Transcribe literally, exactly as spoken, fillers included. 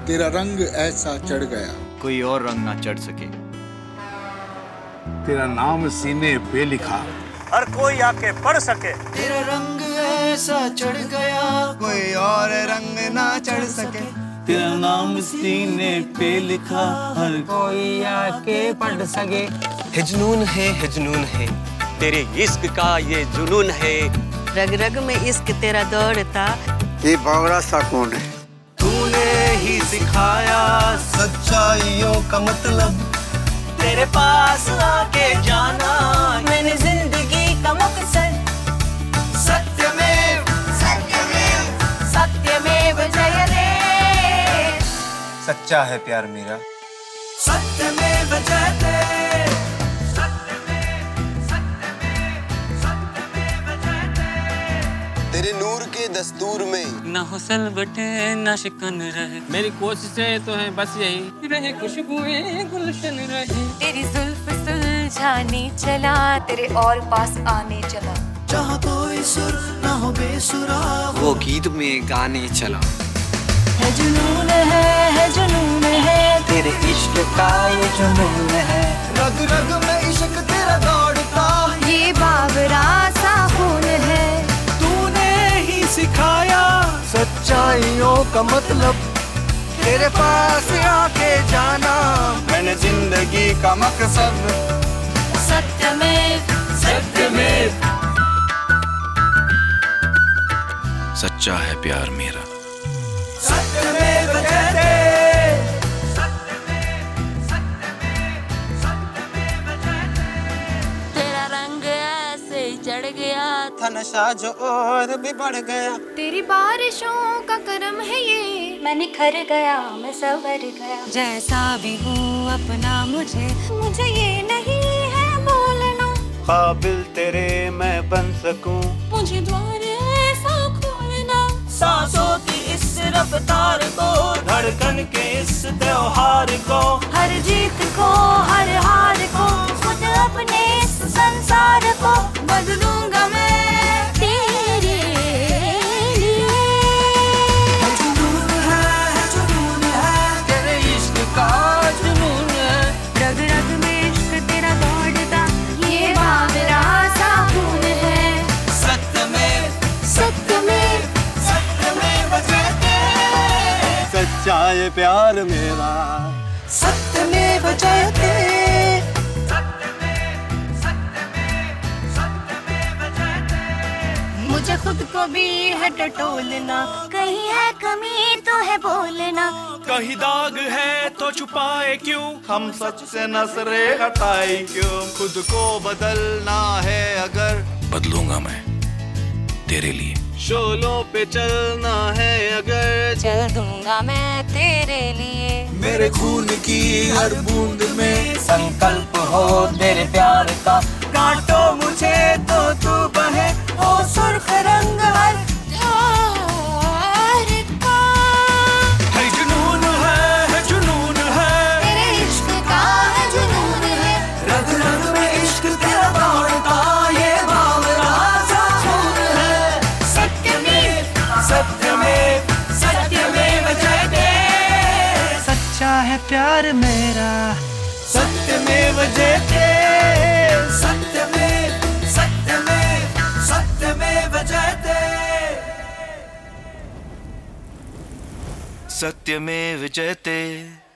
तेरा रंग ऐसा चढ़ गया कोई और रंग ना चढ़ सके। तेरा नाम सीने पे लिखा हर कोई आके पढ़ सके। तेरा रंग ऐसा चढ़ गया कोई और रंग ना चढ़ सके। तेरा नाम सीने पे लिखा हर कोई आके पढ़ सके। है जुनून है है जुनून है तेरे इश्क का ये जुनून है। रग रग में इश्क तेरा दौड़ता। ये बावड़ा सा कौन है? तूने ही सिखाया सच्चाइयों का मतलब। तेरे पास आके जाना मैंने जिंदगी का मकसद। सत्यमेव सत्यमेव सत्यमेव जयते। सच्चा है प्यार मेरा। सत्यमेव जयते। तेरे नूर के दस्तूर में ना हुसल बटे ना शिकन रहे। मेरी कोशिशें तो हैं बस यही रहे खुशबुएं गुलशन रहे। तेरी जुल्फ सुलझाने चला तेरे और पास आने चला। जहाँ कोई सुर ना हो बेसुरा वो गीत में गाने चला। है जुनून है है जुनून है तेरे इश्क का ये जुनून है। रग रग में इश्क तेरा दौड़ता। ये बावरा सा खून है। सिखाया सच्चाइयों का मतलब। तेरे पास आके जाना मैंने जिंदगी का मकसद। सत्यमेव सत्यमेव सच्चा है प्यार मेरा। सत्यमेव जयते। तेरा रंग ऐसे चढ़ गया था नशा जो और भी बढ़ गया। तेरी बारिशों का करम है ये। मैं निखर गया मैं संवर गया। जैसा भी हूँ अपना मुझे मुझे ये नहीं है बोलना। काबिल तेरे मैं बन सकूं। मुझे द्वार ऐसा खोलना। सांसों की इस रफ्तार को धड़कन के इस त्योहार को। हर जीत को हर हार को खुद अपने इस संसार को बदलूंगा मैं तेरे लिए। है जुनून है है जुनून है तेरे इश्क का जुनून है। रग रग में इश्क तेरा दौड़ता। ये बावरा सा खून है। सत्यमेव सत्यमेव सत्यमेव जयते। सच्चा है प्यार मेरा। सत्यमेव जयते। मुझे खुद को भी है टटोलना। कहीं है कमी तो है बोलना। कहीं दाग है तो छुपाए क्यों। हम सच से नजरे हटाए क्यों। खुद को बदलना है अगर बदलूंगा मैं तेरे लिए। शोलों पे चलना है अगर चल दूंगा मैं तेरे लिए। मेरे खून की हर बूंद में संकल्प हो तेरे प्यार का। काटो मुझे तो तू बहे ओ सुर्ख रंग हर प्यार का। है जुनून है है जुनून है तेरे इश्क का है जुनून है। रग रग में इश्क तेरा दौड़ता। ये बावरा सा खून है। सत्यमेव सत्यमेव सत्यमेव जयते। सच्चा है प्यार मेरा। सत्यमेव जयते। सत्यमेव सत्यमेव सत्यमेव जयते। सत्यमेव जयते।